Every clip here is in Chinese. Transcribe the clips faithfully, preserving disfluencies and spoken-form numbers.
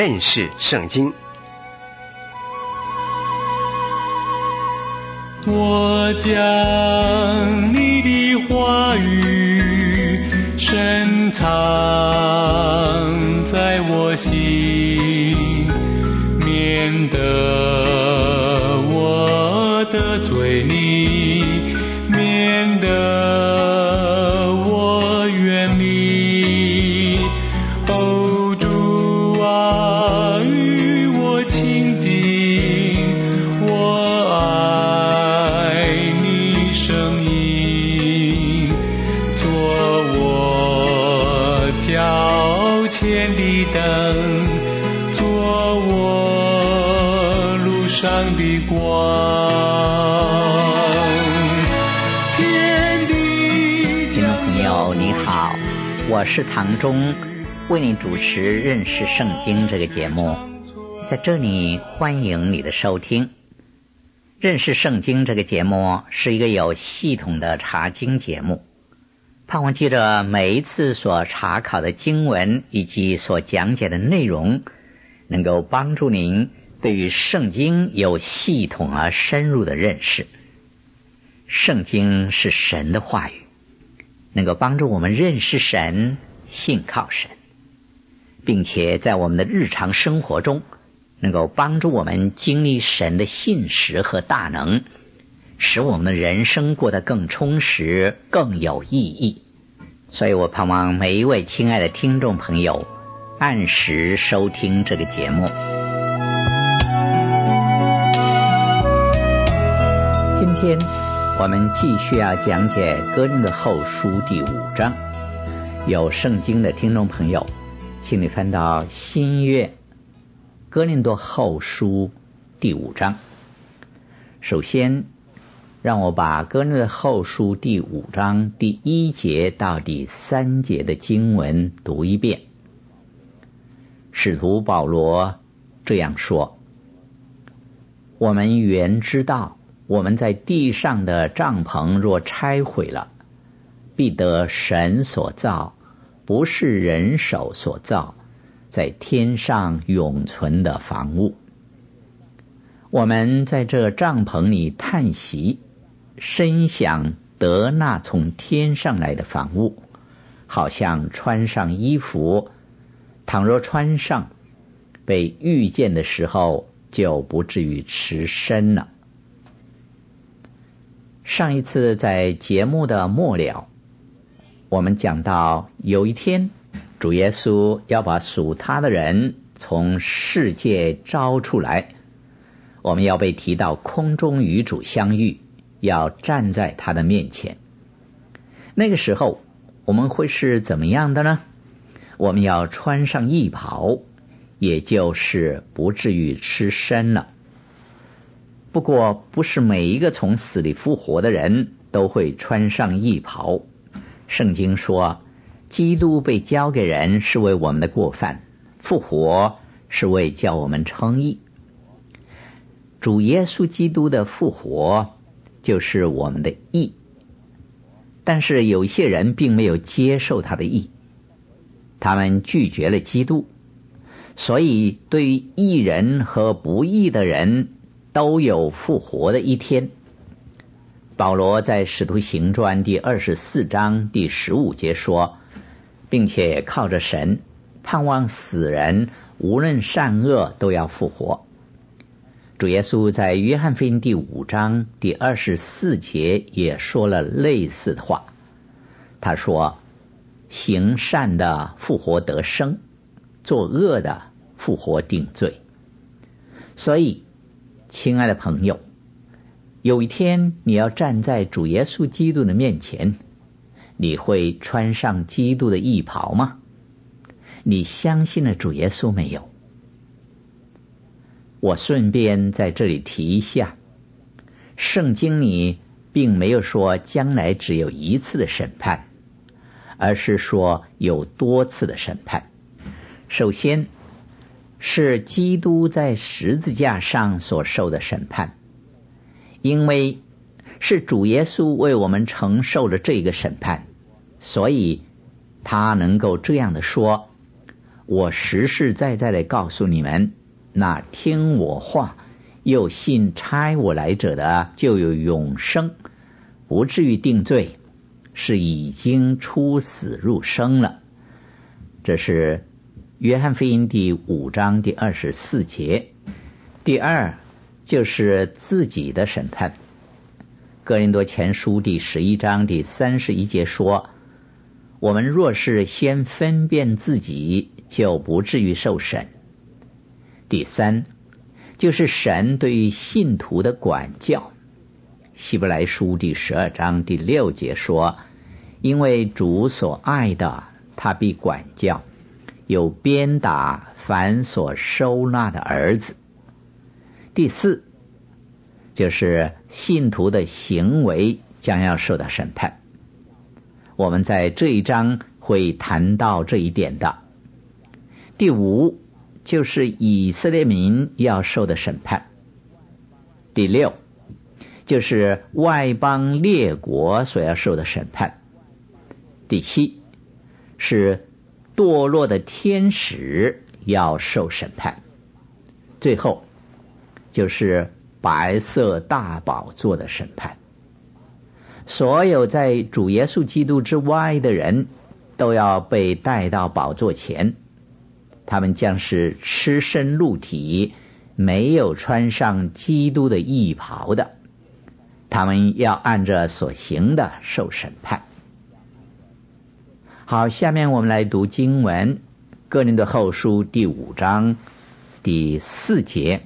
认识圣经。 我将你的话语深藏在我心，免得我得罪你，免得我远离。哦，主啊，与我亲近，我爱你声音，做我脚前的灯，做我路上的光。 听众朋友你好，我是唐忠，为你主持认识圣经这个节目，在这里欢迎你的收听。认识圣经这个节目是一个有系统的查经节目，盼望记着每一次所查考的经文以及所讲解的内容，能够帮助您对于圣经有系统而深入的认识。圣经是神的话语，能够帮助我们认识神，信靠神，并且在我们的日常生活中能够帮助我们经历神的信实和大能，使我们的人生过得更充实，更有意义。所以我盼望每一位亲爱的听众朋友按时收听这个节目。今天我们继续要讲解哥林多后书第五章，有圣经的听众朋友请你翻到新约哥林多后书第五章。首先让我把哥林多后书第五章第一节到第三节的经文读一遍。使徒保罗这样说：我们原知道，我们在地上的帐篷若拆毁了，必得神所造，不是人手所造，在天上永存的房屋。我们在这帐篷里叹息，深想得那从天上来的房屋，好像穿上衣服，倘若穿上，被遇见的时候就不至于迟身了。上一次在节目的末了，我们讲到有一天主耶稣要把属他的人从世界招出来，我们要被提到空中与主相遇，要站在他的面前。那个时候我们会是怎么样的呢？我们要穿上义袍，也就是不至于吃身了。不过不是每一个从死里复活的人都会穿上义袍。圣经说，基督被交给人是为我们的过犯，复活是为叫我们称义。主耶稣基督的复活就是我们的义，但是有一些人并没有接受他的义，他们拒绝了基督，所以对于义人和不义的人都有复活的一天。保罗在使徒行传第二十四章第十五节说，并且靠着神盼望死人无论善恶都要复活。主耶稣在约翰福音第五章第二十四节也说了类似的话，他说，行善的复活得生，作恶的复活定罪。所以亲爱的朋友，有一天你要站在主耶稣基督的面前，你会穿上基督的义袍吗？你相信了主耶稣没有？我顺便在这里提一下，圣经里并没有说将来只有一次的审判，而是说有多次的审判。首先是基督在十字架上所受的审判，因为是主耶稣为我们承受了这个审判，所以他能够这样的说， 我实实在在的告诉你们，那听我话又信差我来者的，就有永生，不至于定罪，是已经出死入生了。这是约翰福音第五章第二十四节。第二就是自己的审判。哥林多前书第十一章第三十一节说，我们若是先分辨自己，就不至于受审。第三就是神对于信徒的管教。希伯来书第十二章第六节说，因为主所爱的，他必管教，有鞭打凡所收纳的儿子。第四就是信徒的行为将要受到审判，我们在这一章会谈到这一点的。第五就是以色列民要受的审判。第六就是外邦列国所要受的审判。第七是堕落的天使要受审判。最后就是白色大宝座的审判。所有在主耶稣基督之外的人都要被带到宝座前，他们将是赤身露体，没有穿上基督的义袍的，他们要按着所行的受审判。好，下面我们来读经文，哥林多后书第五章第四节。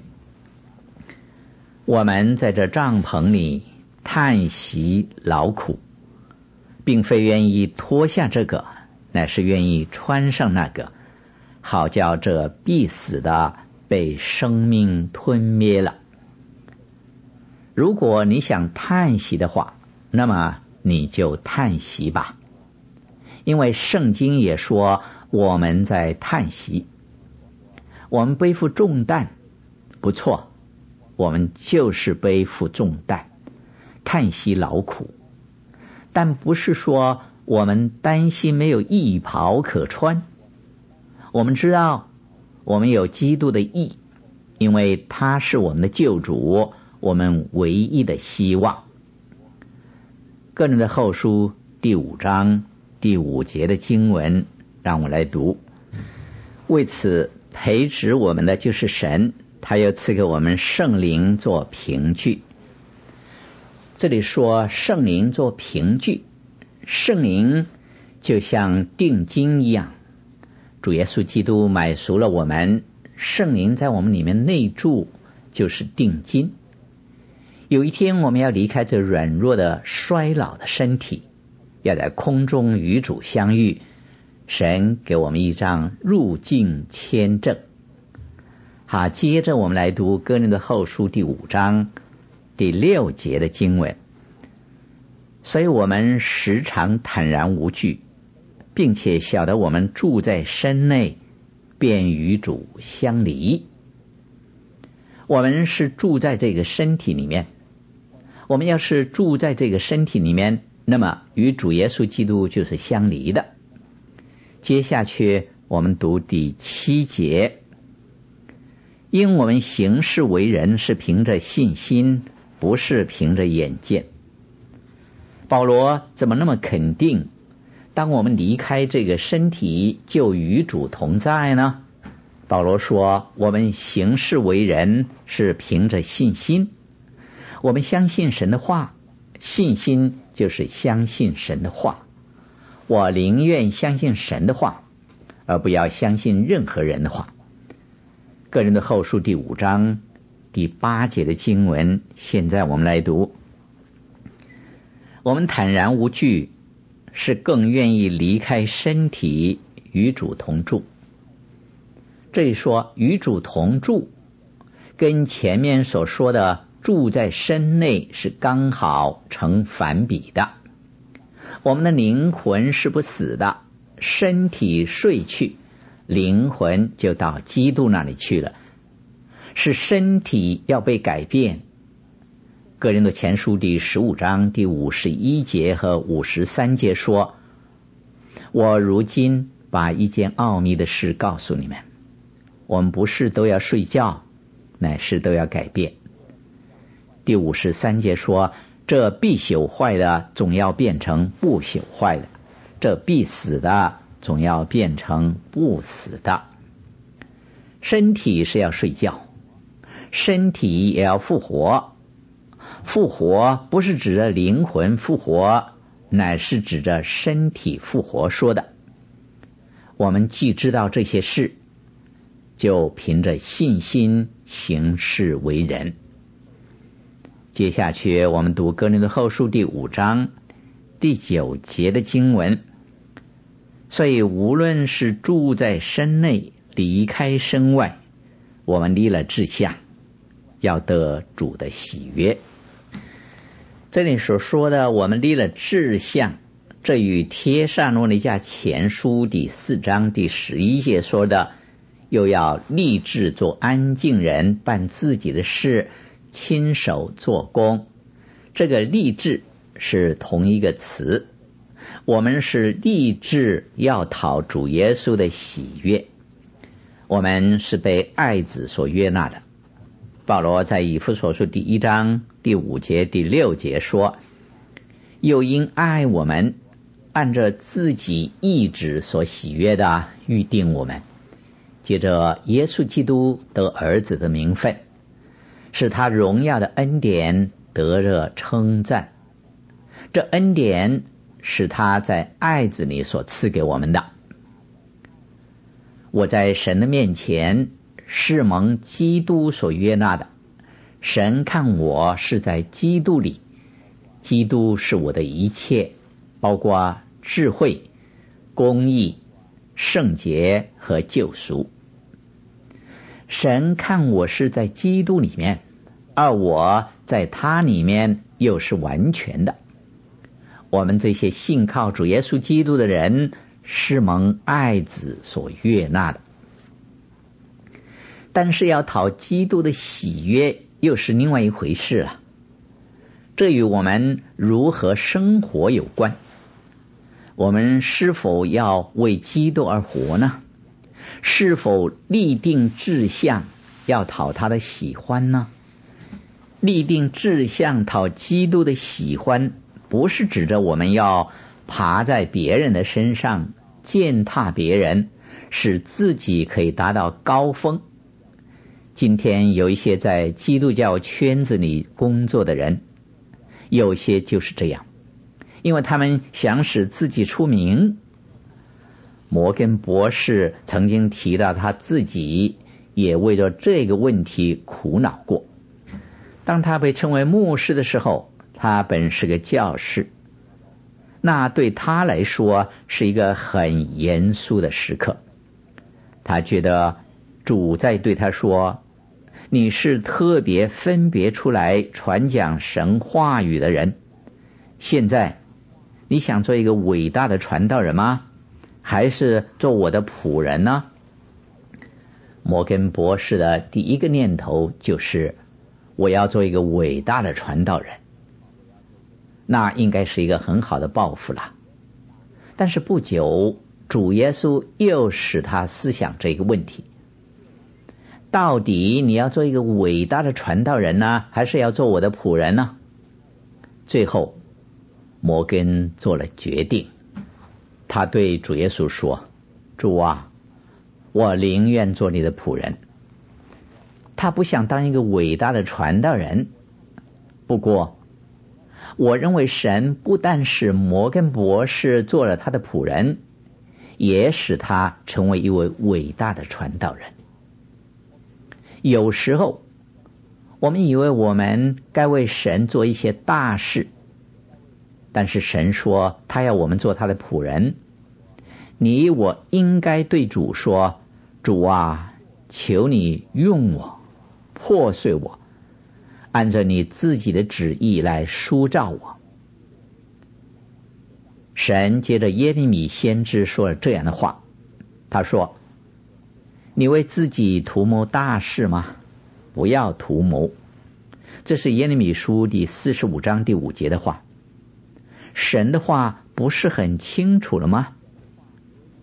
我们在这帐篷里叹息劳苦，并非愿意脱下这个，乃是愿意穿上那个，好叫这必死的被生命吞灭了。如果你想叹息的话，那么你就叹息吧，因为圣经也说我们在叹息。我们背负重担，不错，我们就是背负重担，叹息劳苦，但不是说我们担心没有义袍可穿。我们知道我们有基督的义，因为他是我们的救主，我们唯一的希望。个人的后书第五章第五节的经文，让我来读。为此培植我们的就是神，他又赐给我们圣灵做凭据。这里说圣灵做凭据，圣灵就像定金一样，主耶稣基督买赎了我们，圣灵在我们里面内住，就是定金。有一天我们要离开这软弱的衰老的身体，要在空中与主相遇，神给我们一张入境签证。好，接着我们来读哥林多后书第五章第六节的经文。所以我们时常坦然无惧，并且晓得我们住在身内，便与主相离。我们是住在这个身体里面，我们要是住在这个身体里面，那么与主耶稣基督就是相离的。接下去我们读第七节，因我们行事为人是凭着信心，不是凭着眼见。保罗怎么那么肯定，当我们离开这个身体就与主同在呢？保罗说，我们行事为人是凭着信心。我们相信神的话，信心就是相信神的话。我宁愿相信神的话，而不要相信任何人的话。个人的后书第五章第八节的经文，现在我们来读。我们坦然无惧，是更愿意离开身体与主同住。这里说与主同住，跟前面所说的住在身内是刚好成反比的。我们的灵魂是不死的，身体睡去，灵魂就到基督那里去了，是身体要被改变。哥林多前书第十五章第五十一节和五十三节说，我如今把一件奥秘的事告诉你们：我们不是都要睡觉，乃是都要改变。第五十三节说，这必朽坏的总要变成不朽坏的，这必死的总要变成不死的。身体是要睡觉，身体也要复活。复活不是指着灵魂复活，乃是指着身体复活说的。我们既知道这些事，就凭着信心行事为人。接下去我们读哥林多后书第五章第九节的经文。所以无论是住在身内，离开身外，我们立了志向，要得主的喜悦。这里所说的我们立了志向，这与帖撒罗尼迦前书第四章第十一节说的又要立志做安静人，办自己的事，亲手做工，这个立志是同一个词。我们是立志要讨主耶稣的喜悦，我们是被爱子所悦纳的。保罗在以弗所书第一章第五节第六节说，又因爱我们，按着自己意志所喜悦的预定我们，借着耶稣基督得儿子的名分，使他荣耀的恩典得着称赞。这恩典是他在爱子里所赐给我们的。我在神的面前是蒙基督所悦纳的，神看我是在基督里，基督是我的一切，包括智慧、公义、圣洁和救赎。神看我是在基督里面，而我在他里面又是完全的。我们这些信靠主耶稣基督的人，是蒙爱子所悦纳的。但是要讨基督的喜悦又是另外一回事了，这与我们如何生活有关。我们是否要为基督而活呢？是否立定志向要讨他的喜欢呢？立定志向讨基督的喜欢，不是指着我们要爬在别人的身上践踏别人，使自己可以达到高峰。今天有一些在基督教圈子里工作的人，有些就是这样，因为他们想使自己出名。摩根博士曾经提到他自己也为了这个问题苦恼过。当他被称为牧师的时候，他本是个教士，那对他来说是一个很严肃的时刻。他觉得主在对他说，你是特别分别出来传讲神话语的人，现在你想做一个伟大的传道人吗？还是做我的仆人呢？摩根博士的第一个念头就是我要做一个伟大的传道人，那应该是一个很好的抱负了。但是不久，主耶稣又使他思想这个问题，到底你要做一个伟大的传道人呢，还是要做我的仆人呢？最后摩根做了决定，他对主耶稣说，主啊，我宁愿做你的仆人。他不想当一个伟大的传道人，不过我认为神不但使摩根博士做了他的仆人，也使他成为一位伟大的传道人。有时候我们以为我们该为神做一些大事，但是神说他要我们做他的仆人。你我应该对主说，主啊，求你用我，破碎我，按照你自己的旨意来塑造我。神接着耶利米先知说了这样的话，他说，你为自己图谋大事吗？不要图谋。这是耶利米书第四十五章第五节的话。神的话不是很清楚了吗？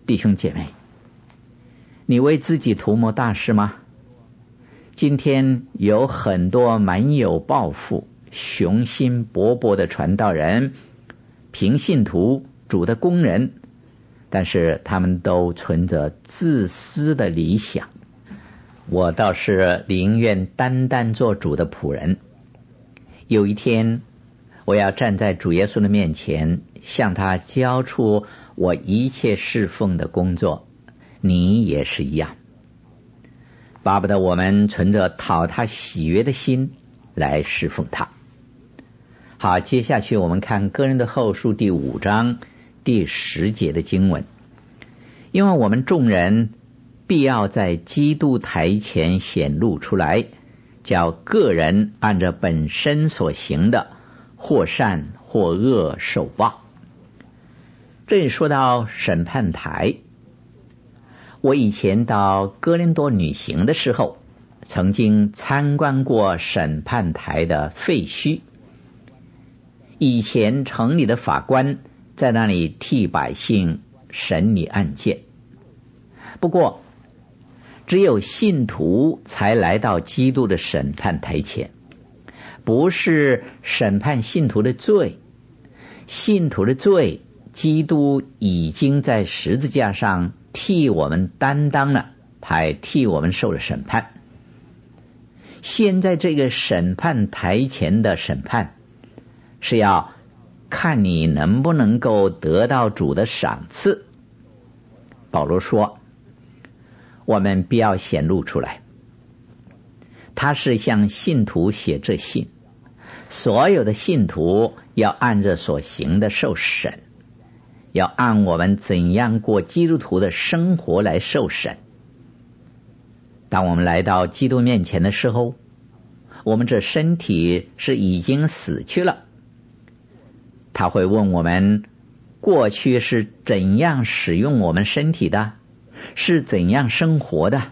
弟兄姐妹，你为自己图谋大事吗？今天有很多蛮有抱负、雄心勃勃的传道人、平信徒、主的工人，但是他们都存着自私的理想。我倒是宁愿单单做主的仆人。有一天，我要站在主耶稣的面前，向他交出我一切侍奉的工作。你也是一样，巴不得我们存着讨他喜悦的心来侍奉他。好，接下去我们看哥林多后书第五章第十节的经文。因为我们众人必要在基督台前显露出来，叫个人按着本身所行的，或善或恶受报。这里说到审判台，我以前到哥林多旅行的时候，曾经参观过审判台的废墟。以前城里的法官在那里替百姓审理案件，不过只有信徒才来到基督的审判台前，不是审判信徒的罪，信徒的罪基督已经在十字架上替我们担当了，还替我们受了审判。现在这个审判台前的审判是要看你能不能够得到主的赏赐。保罗说，我们必要显露出来。他是向信徒写这信，所有的信徒要按着所行的受审，要按我们怎样过基督徒的生活来受审。当我们来到基督面前的时候，我们这身体是已经死去了。他会问我们，过去是怎样使用我们身体的，是怎样生活的。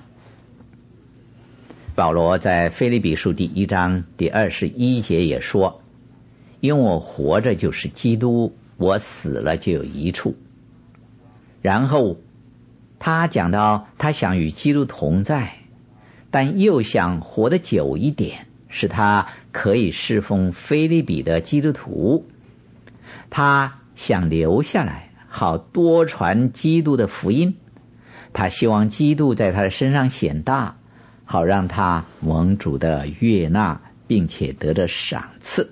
保罗在腓立比书第一章第二十一节也说，因为我活着就是基督，我死了就有益处。然后他讲到他想与基督同在，但又想活得久一点，使他可以侍奉腓立比的基督徒。他想留下来，好多传基督的福音。他希望基督在他的身上显大，好让他蒙主的悦纳，并且得着赏赐。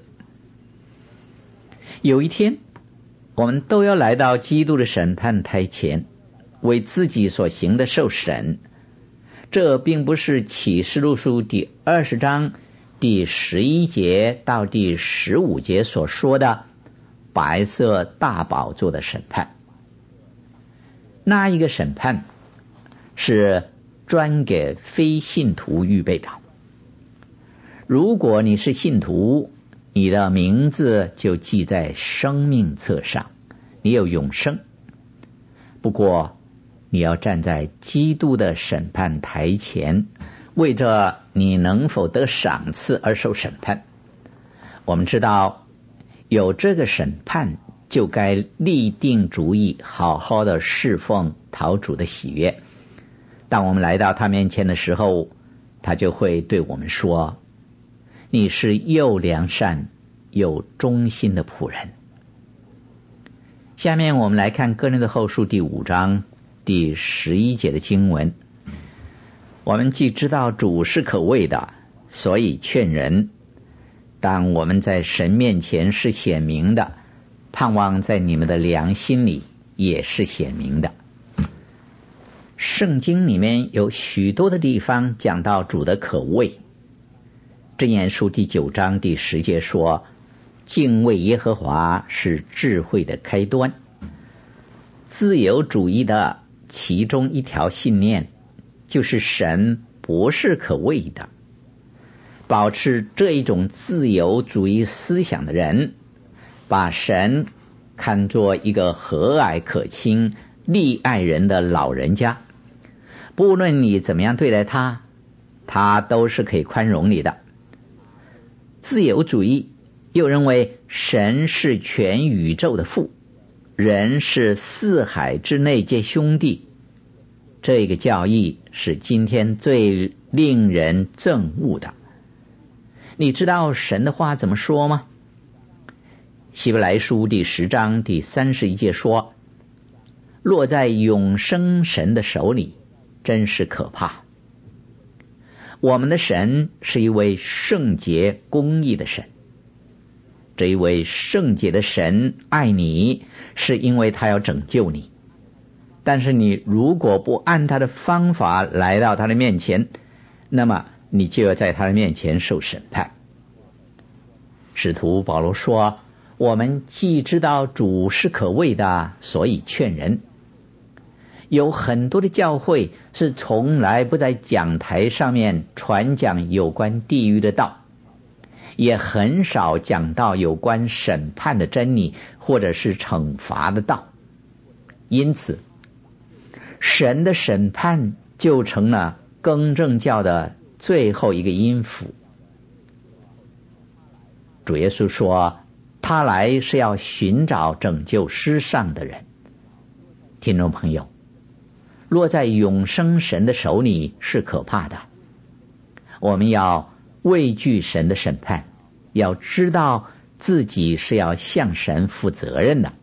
有一天，我们都要来到基督的审判台前，为自己所行的受审。这并不是启示录书第二十章第十一节到第十五节所说的白色大宝座的审判。那一个审判是专给非信徒预备的。如果你是信徒，你的名字就记在生命册上，你有永生。不过你要站在基督的审判台前，为着你能否得赏赐而受审判。我们知道有这个审判，就该立定主意，好好的侍奉讨主的喜悦。当我们来到他面前的时候，他就会对我们说，你是又良善又忠心的仆人。下面我们来看哥林多后书第五章第十一节的经文。我们既知道主是可畏的，所以劝人，当我们在神面前是显明的，盼望在你们的良心里也是显明的。圣经里面有许多的地方讲到主的可畏。箴言书第九章第十节说，敬畏耶和华是智慧的开端。自由主义的其中一条信念就是神不是可畏的。保持这一种自由主义思想的人，把神看作一个和蔼可亲、溺爱人的老人家，不论你怎么样对待他，他都是可以宽容你的。自由主义又认为神是全宇宙的父， 人是四海之内皆兄弟，这个教义是今天最令人憎恶的。你知道神的话怎么说吗？希伯来书第十章第三十一节说，落在永生神的手里，真是可怕。我们的神是一位圣洁公义的神，这一位圣洁的神爱你，是因为他要拯救你。但是你如果不按他的方法来到他的面前，那么你就要在他的面前受审判。使徒保罗说，我们既知道主是可畏的，所以劝人。有很多的教会是从来不在讲台上面传讲有关地狱的道，也很少讲到有关审判的真理或者是惩罚的道。因此神的审判就成了更正教的最后一个音符。主耶稣说，他来是要寻找拯救世上的人。听众朋友，落在永生神的手里是可怕的，我们要畏惧神的审判，要知道自己是要向神负责任的。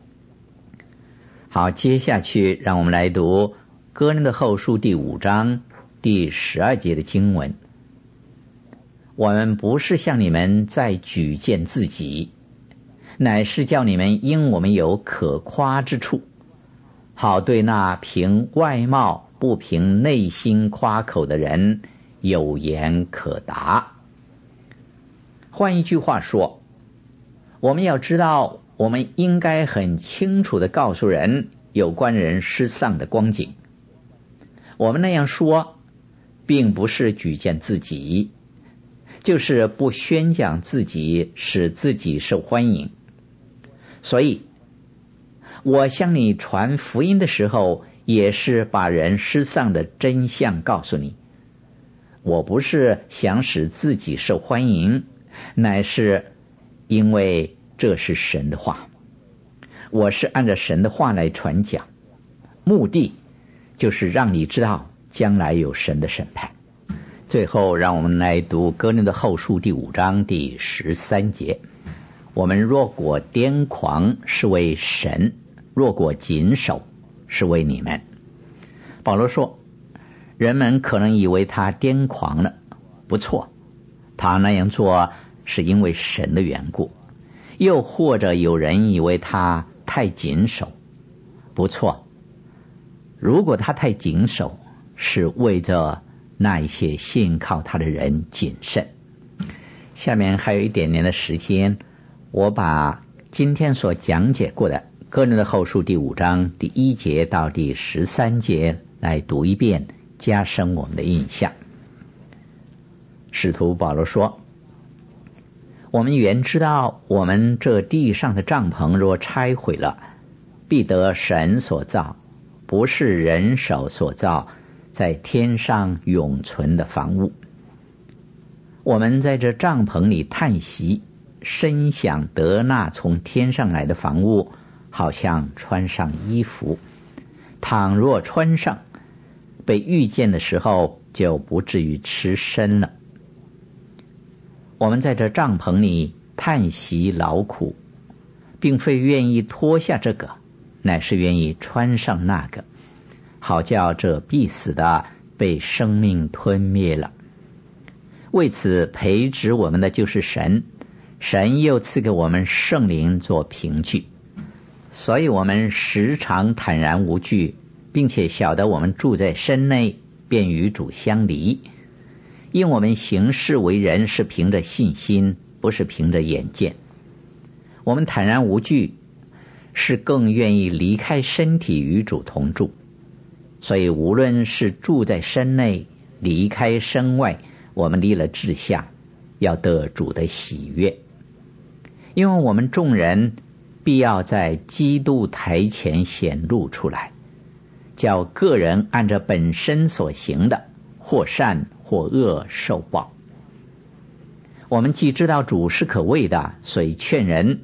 好，接下去让我们来读哥林多后书第五章第十二节的经文。我们不是向你们再举荐自己，乃是叫你们因我们有可夸之处，好对那凭外貌不凭内心夸口的人有言可答。换一句话说，我们要知道，我们应该很清楚地告诉人有关人失丧的光景。我们那样说并不是举荐自己，就是不宣讲自己，使自己受欢迎。所以我向你传福音的时候，也是把人失丧的真相告诉你。我不是想使自己受欢迎，乃是因为这是神的话，我是按照神的话来传讲，目的就是让你知道将来有神的审判。最后让我们来读哥林多后书第五章第十三节。我们若果癫狂，是为神；若果谨守，是为你们。保罗说，人们可能以为他癫狂了，不错，他那样做是因为神的缘故。又或者有人以为他太谨守，不错，如果他太谨守，是为着那一些信靠他的人谨慎。下面还有一点点的时间，我把今天所讲解过的哥林多后书第五章第一节到第十三节来读一遍，加深我们的印象。使徒保罗说，我们原知道，我们这地上的帐篷若拆毁了，必得神所造，不是人手所造，在天上永存的房屋。我们在这帐篷里叹息，深想得那从天上来的房屋，好像穿上衣服，倘若穿上，被遇见的时候就不至于吃身了。我们在这帐篷里叹息劳苦，并非愿意脱下这个，乃是愿意穿上那个，好叫这必死的被生命吞灭了。为此培植我们的就是神，神又赐给我们圣灵做凭据，所以我们时常坦然无惧，并且晓得我们住在身内，便与主相离。因我们行事为人是凭着信心，不是凭着眼见。我们坦然无惧，是更愿意离开身体与主同住。所以无论是住在身内，离开身外，我们立了志向，要得主的喜悦。因为我们众人必要在基督台前显露出来，叫个人按照本身所行的，或善或恶受报。我们既知道主是可畏的，所以劝人，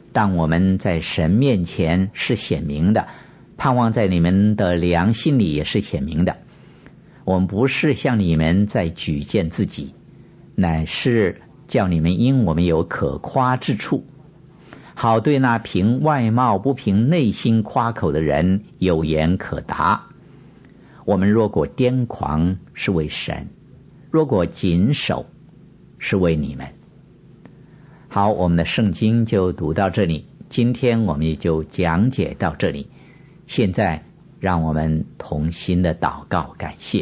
但我们在神面前是显明的，盼望在你们的良心里也是显明的。我们不是向你们在举荐自己，乃是叫你们因我们有可夸之处，好对那凭外貌不凭内心夸口的人有言可答。我们若果癫狂，是为神；若果谨守，是为你们。好，我们的圣经就读到这里，今天我们也就讲解到这里。现在让我们同心的祷告感谢。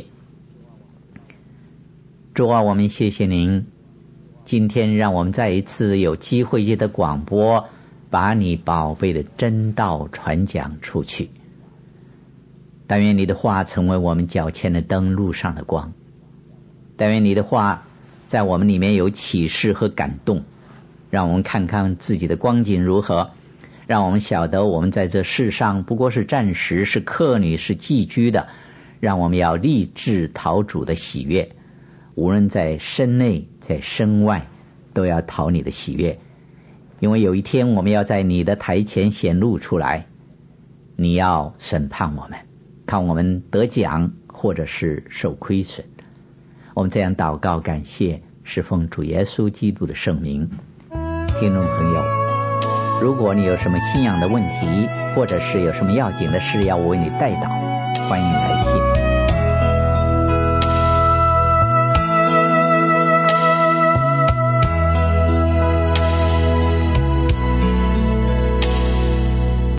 主啊，我们谢谢您，今天让我们再一次有机会借着广播把你宝贝的真道传讲出去。但愿你的话成为我们脚前的灯，路上的光。但愿你的话在我们里面有启示和感动，让我们看看自己的光景如何，让我们晓得我们在这世上不过是暂时，是客旅，是寄居的，让我们要立志讨主的喜悦，无论在身内在身外都要讨你的喜悦。因为有一天我们要在你的台前显露出来，你要审判我们，看我们得奖或者是受亏损。我们这样祷告感谢，是奉主耶稣基督的圣名。听众朋友，如果你有什么信仰的问题，或者是有什么要紧的事要我为你代祷，欢迎来